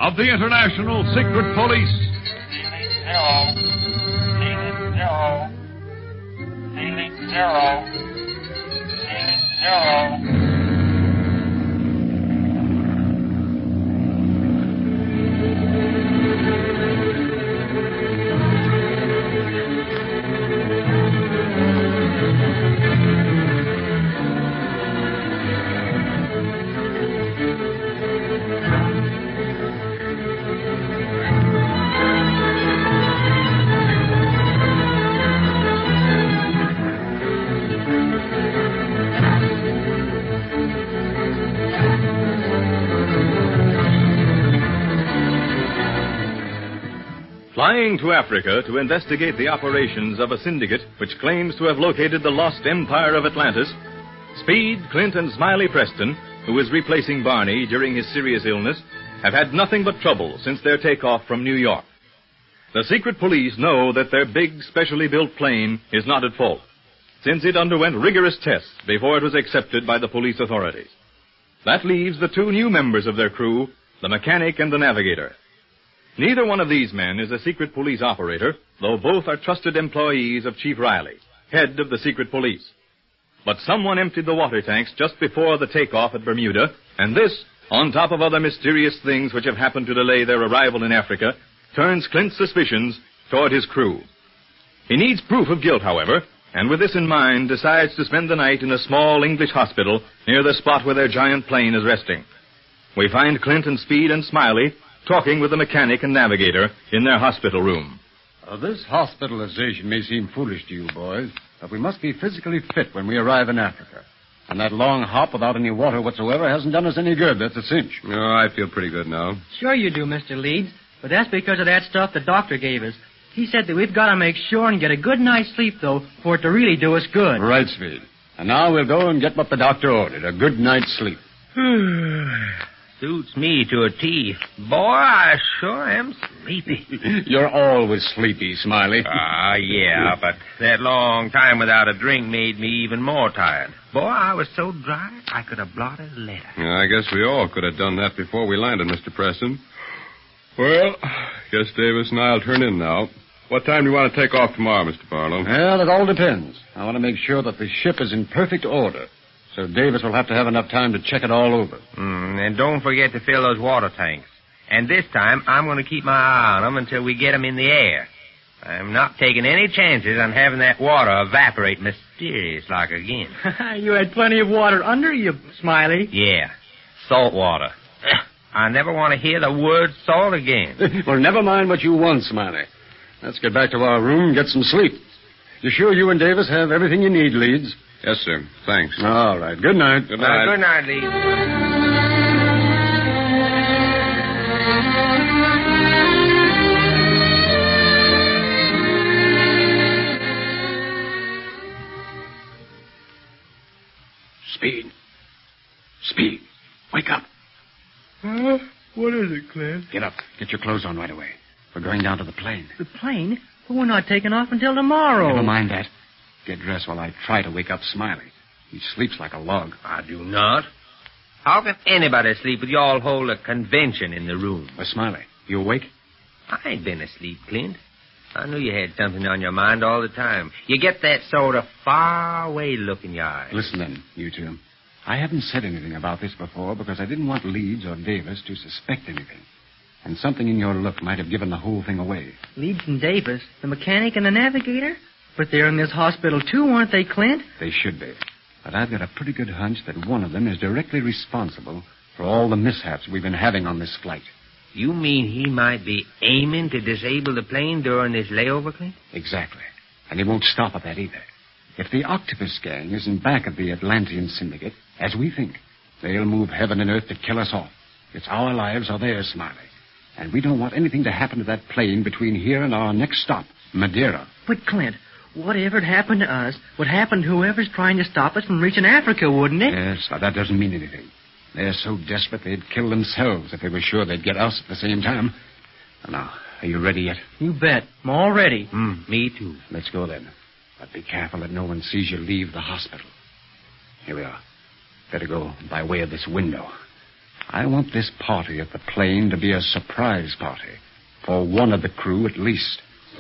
of the International Secret Police. Ceiling zero. Ceiling zero. Flying to Africa to investigate the operations of a syndicate which claims to have located the lost empire of Atlantis, Speed, Clint, and Smiley Preston, who is replacing Barney during his serious illness, have had nothing but trouble since their takeoff from New York. The secret police know that their big, specially built plane is not at fault, since it underwent rigorous tests before it was accepted by the police authorities. That leaves the two new members of their crew, the mechanic and the navigator. Neither one of these men is a secret police operator, though both are trusted employees of Chief Riley, head of the secret police. But someone emptied the water tanks just before the takeoff at Bermuda, and this, on top of other mysterious things which have happened to delay their arrival in Africa, turns Clint's suspicions toward his crew. He needs proof of guilt, however, and with this in mind, decides to spend the night in a small English hospital near the spot where their giant plane is resting. We find Clint and Speed and Smiley talking with the mechanic and navigator in their hospital room. This hospitalization may seem foolish to you boys, but we must be physically fit when we arrive in Africa. And that long hop without any water whatsoever hasn't done us any good, that's a cinch. No, I feel pretty good now. Sure you do, Mr. Leeds, but that's because of that stuff the doctor gave us. He said that we've got to make sure and get a good night's sleep, though, for it to really do us good. Right, Speed. And now we'll go and get what the doctor ordered, a good night's sleep. Suits me to a T. Boy, I sure am sleepy. You're always sleepy, Smiley. Yeah, but that long time without a drink made me even more tired. Boy, I was so dry, I could have blotted a letter. Yeah, I guess we all could have done that before we landed, Mr. Preston. Well, guess Davis and I'll turn in now. What time do you want to take off tomorrow, Mr. Barlow? Well, it all depends. I want to make sure that the ship is in perfect order. So Davis will have to have enough time to check it all over. And don't forget to fill those water tanks. And this time, I'm going to keep my eye on them until we get them in the air. I'm not taking any chances on having that water evaporate mysterious-like again. You had plenty of water under you, Smiley. Yeah, salt water. I never want to hear the word salt again. Well, never mind what you want, Smiley. Let's get back to our room and get some sleep. You sure you and Davis have everything you need, Leeds? Yes, sir. Thanks. All right. Good night. Good night. Good night, Lee. Speed. Wake up. What is it, Clint? Get up. Get your clothes on right away. We're going down to the plane. The plane? But we're not taking off until tomorrow. Never mind that. Get dressed while I try to wake up Smiley. He sleeps like a log. I do not. How can anybody sleep with you all hold a convention in the room? Smiley, you awake? I ain't been asleep, Clint. I knew you had something on your mind all the time. You get that sort of far-away look in your eyes. Listen then, you two. I haven't said anything about this before because I didn't want Leeds or Davis to suspect anything. And something in your look might have given the whole thing away. Leeds and Davis, the mechanic and the navigator? But they're in this hospital, too, aren't they, Clint? They should be. But I've got a pretty good hunch that one of them is directly responsible for all the mishaps we've been having on this flight. You mean he might be aiming to disable the plane during this layover, Clint? Exactly. And he won't stop at that either. If the Octopus Gang isn't back of the Atlantean Syndicate, as we think, they'll move heaven and earth to kill us all. It's our lives or theirs, Smiley. And we don't want anything to happen to that plane between here and our next stop, Madeira. But, Clint, whatever'd happened to us would happen to whoever's trying to stop us from reaching Africa, wouldn't it? Yes, but that doesn't mean anything. They're so desperate they'd kill themselves if they were sure they'd get us at the same time. Now, are you ready yet? You bet. I'm all ready. Me too. Let's go then. But be careful that no one sees you leave the hospital. Here we are. Better go by way of this window. I want this party at the plane to be a surprise party. For one of the crew, at least.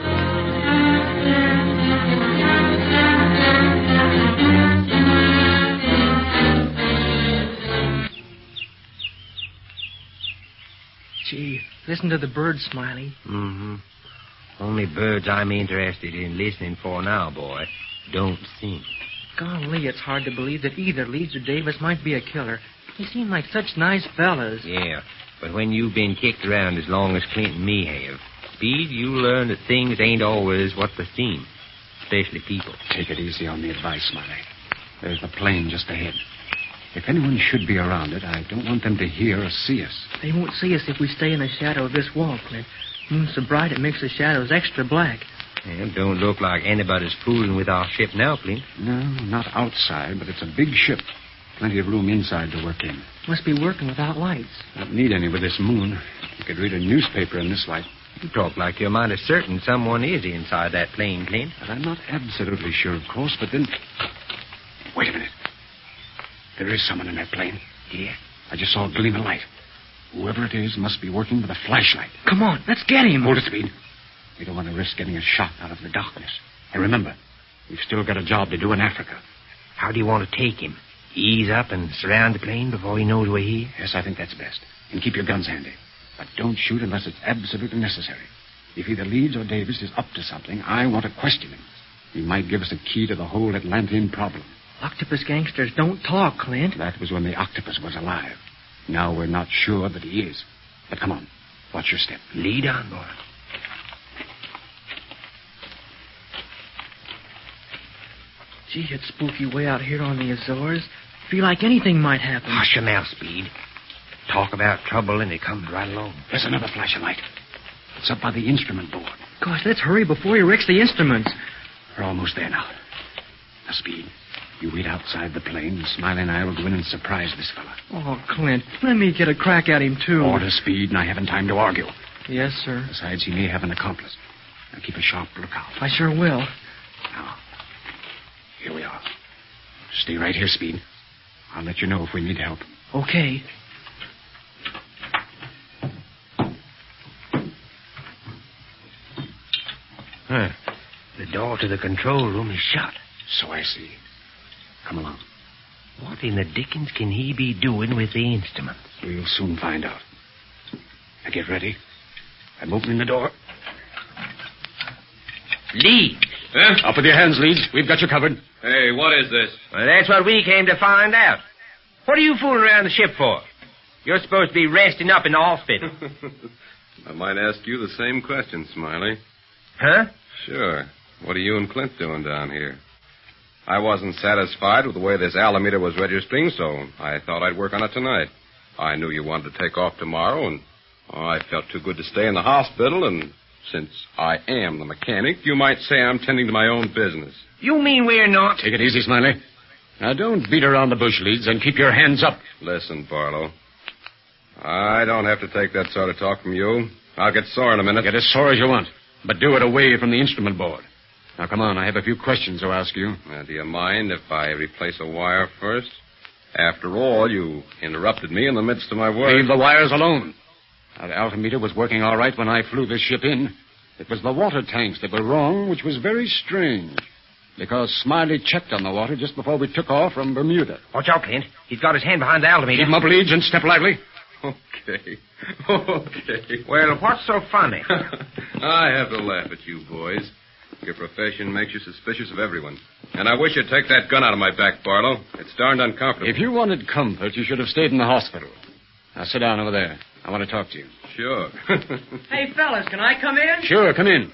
Gee, listen to the birds, Smiley. Mm-hmm. Only birds I'm interested in listening for now, boy. Don't sing. Golly, it's hard to believe that either Leeds or Davis might be a killer. They seem like such nice fellas. Yeah, but when you've been kicked around as long as Clint and me have, Speed, you learn that things ain't always what they seem, especially people. Take it easy on the advice, Smiley. There's the plane just ahead. If anyone should be around it, I don't want them to hear or see us. They won't see us if we stay in the shadow of this wall, Clint. Moon's so bright it makes the shadows extra black. Well, don't look like anybody's fooling with our ship now, Clint. No, not outside, but it's a big ship. Plenty of room inside to work in. Must be working without lights. Don't need any with this moon. You could read a newspaper in this light. You talk like you're mighty certain someone is inside that plane, Clint. But I'm not absolutely sure, of course, but then... Wait a minute. There is someone in that plane. Yeah? I just saw a gleam of light. Whoever it is must be working with a flashlight. Come on, let's get him. Hold it, Speed. We don't want to risk getting a shot out of the darkness. And remember, we've still got a job to do in Africa. How do you want to take him? Ease up and surround the plane before he knows we're here? Yes, I think that's best. And keep your guns handy. But don't shoot unless it's absolutely necessary. If either Leeds or Davis is up to something, I want to question him. He might give us a key to the whole Atlantean problem. Octopus gangsters don't talk, Clint. That was when the octopus was alive. Now we're not sure that he is. But come on. Watch your step. Lead on, boy. Gee, it's spooky way out here on the Azores. Feel like anything might happen. Hush your mouth, Speed. Talk about trouble and it comes right along. There's another flash of light. It's up by the instrument board. Gosh, let's hurry before he wrecks the instruments. We're almost there now. Now, Speed, you wait outside the plane, and Smiley and I will go in and surprise this fella. Oh, Clint, let me get a crack at him, too. Order, Speed, and I haven't time to argue. Yes, sir. Besides, he may have an accomplice. Now, keep a sharp lookout. I sure will. Now, here we are. Stay right here, Speed. I'll let you know if we need help. Okay. Huh. The door to the control room is shut. So I see. Come along. What in the dickens can he be doing with the instruments? We'll soon find out. Now get ready. I'm opening the door. Leeds. Huh? Up with your hands, Leeds. We've got you covered. Hey, what is this? Well, that's what we came to find out. What are you fooling around the ship for? You're supposed to be resting up in the hospital. I might ask you the same question, Smiley. Huh? Sure. What are you and Clint doing down here? I wasn't satisfied with the way this Alameda was registering, so I thought I'd work on it tonight. I knew you wanted to take off tomorrow, and I felt too good to stay in the hospital, and since I am the mechanic, you might say I'm tending to my own business. You mean we're not? Take it easy, Smiley. Now, don't beat around the bush, Leeds, and keep your hands up. Listen, Barlow. I don't have to take that sort of talk from you. I'll get sore in a minute. Get as sore as you want, but do it away from the instrument board. Now, come on. I have a few questions to ask you. Do you mind if I replace a wire first? After all, you interrupted me in the midst of my work. Leave the wires alone. That altimeter was working all right when I flew this ship in. It was the water tanks that were wrong, which was very strange. Because Smiley checked on the water just before we took off from Bermuda. Watch out, Clint. He's got his hand behind the altimeter. Keep him up, Leeds, and step lively. Okay. Okay. Well, what's so funny? I have to laugh at you, boys. Your profession makes you suspicious of everyone. And I wish you'd take that gun out of my back, Barlow. It's darned uncomfortable. If you wanted comfort, you should have stayed in the hospital. Now, sit down over there. I want to talk to you. Sure. Hey, fellas, can I come in? Sure, come in.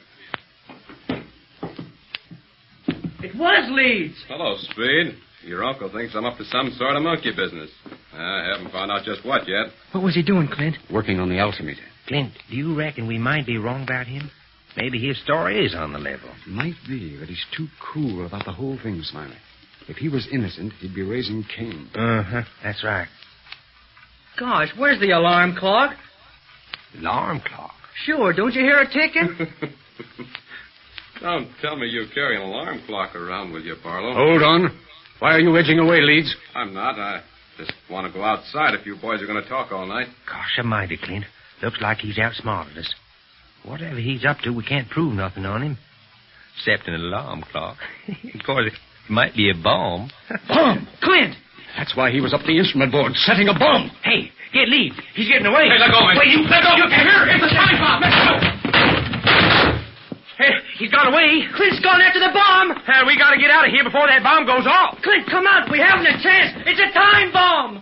It was Leeds. Hello, Speed. Your uncle thinks I'm up to some sort of monkey business. I haven't found out just what yet. What was he doing, Clint? Working on the altimeter. Clint, do you reckon we might be wrong about him? Maybe his story is on the level. Might be, but he's too cool about the whole thing, Smiley. If he was innocent, he'd be raising Cain. Uh-huh. That's right. Gosh, where's the alarm clock? Alarm clock? Sure, don't you hear it ticking? Don't tell me you carry an alarm clock around with you, Barlow. Hold on. Why are you edging away, Leeds? I'm not. Just want to go outside if you boys are going to talk all night. Gosh almighty, Clint. Looks like he's outsmarted us. Whatever he's up to, we can't prove nothing on him. Except an alarm clock. Of course, it might be a bomb. Bomb! Clint! That's why he was up the instrument board, setting a bomb. Hey, get lead. He's getting away. Hey, let go, man. Wait, you let go. Here, it's a time bomb. Let's go. Hey, he's gone away. Clint's gone after the bomb. We got to get out of here before that bomb goes off. Clint, come out. We haven't a chance. It's a time bomb.